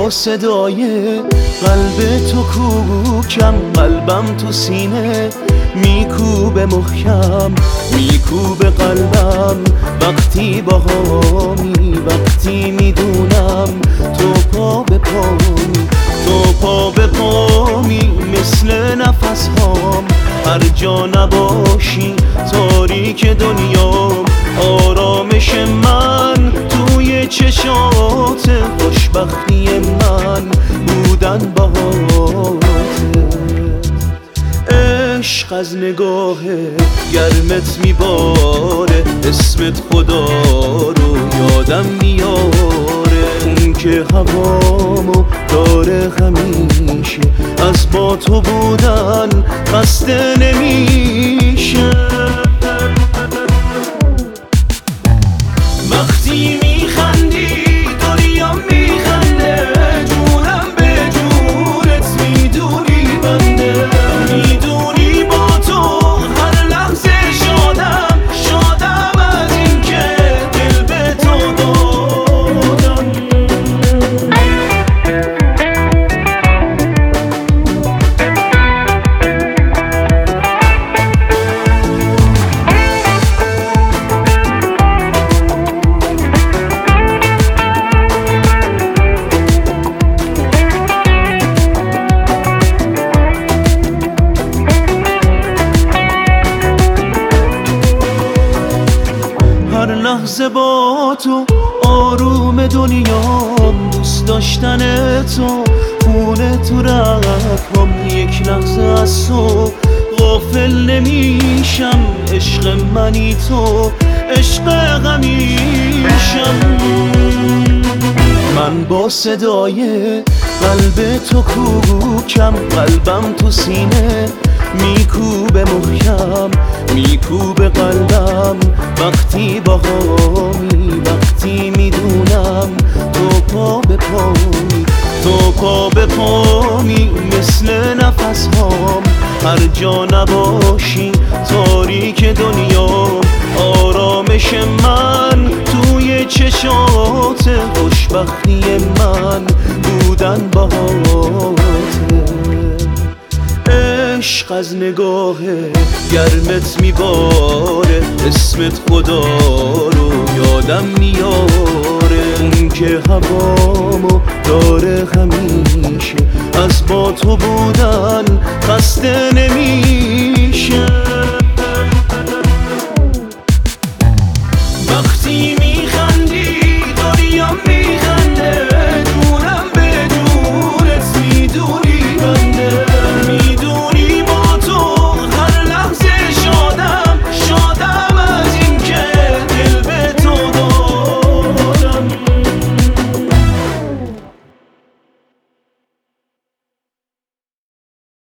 با صدای قلب تو کوکم، قلبم تو سینه میکوبه محکم، میکوبه قلبم وقتی باهامی، وقتی میدونم تو پا به پامی، تو پا به پامی مثل نفس هام. هر جا نباشی تاریک دنیام، آرامش من توی چشات، خوشبختی من بودن باهات. عشق از نگاه گرمت میباره، اسمت خدا رو یادم میاره. اون که هوامو داره همیشه، از با تو بودن خسته نمیشه. وقتی میخندی دنیا میخنده، جونم به جونت میدونی بنده، میدونی با تو هر لحظه شادم، شادم از این که دل به تو دادم. هر لحظه با تو آروم دنیام، دوست داشتن تو خونه تو رگام. یک لحظه از تو غافل نمیشم، عشق منی تو عشق همیشم. من با صدای قلب تو کوکم، قلبم تو سینه میکوبه محکم، میکوبه قلبم وقتی باهامی، وقتی میدونم تو پا به پامی، تو پا به پامی مثل نفس هام. هر جا نباشی تاریک دنیا، آرامش من توی چشات، خوشبختی من بودن باهات. عشق از نگاه گرمت میباره، اسمت خدا رو یادم میاره. اون که هوامو داره همیشه، از با تو بودن خسته نمیشه.